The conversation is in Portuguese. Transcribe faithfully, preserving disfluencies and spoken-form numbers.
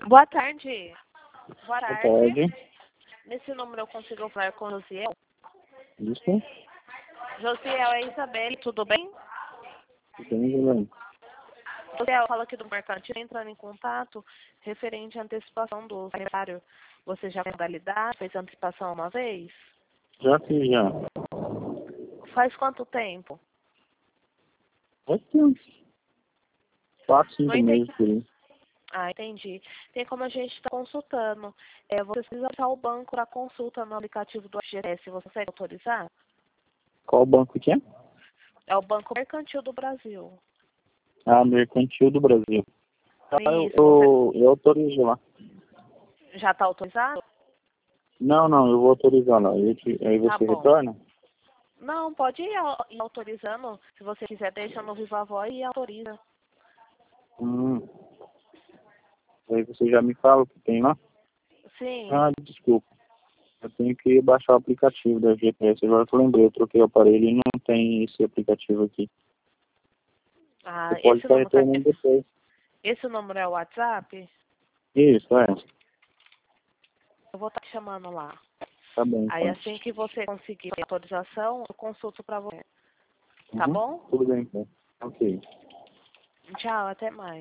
Boa tarde. Boa Boa tarde. tarde. Nesse número eu consigo falar com o Josiel? Isso? Josiel, é Isabelle, tudo bem? Tudo bem. Josiel, fala aqui do Mercantil, entrando em contato referente à antecipação do salário. Você já tem modalidade, fez antecipação uma vez? Já fiz, já. Faz quanto tempo? Faz tempo. Quatro, cinco Não entendi. meses por aí. Ah, entendi. Tem como a gente está consultando. É, você precisa usar o banco para consulta no aplicativo do F G S. Você consegue autorizar? Qual banco que é? É o Banco Mercantil do Brasil. Ah, Mercantil do Brasil. Ah, eu, Isso, eu, eu autorizo lá. você já está autorizado? Não, não, eu vou autorizar lá. Aí, te- aí Tá você bom. retorna? Não, pode ir, au- ir autorizando. Se você quiser, deixa no Viva Voz e autoriza. Hum. Aí você já me fala o que tem lá? Sim. Ah, desculpa. Eu tenho que baixar o aplicativo da G P S. Agora que eu lembrei, eu troquei o aparelho e não tem esse aplicativo aqui. Ah, Você pode esse estar número, tá, retornando depois. esse número é o WhatsApp? Isso, é. Eu vou estar te chamando lá. Tá bem, Aí então. assim que você conseguir a autorização, eu consulto pra você. Tá Uhum. bom? Tudo bem, então. Ok. Tchau, até mais.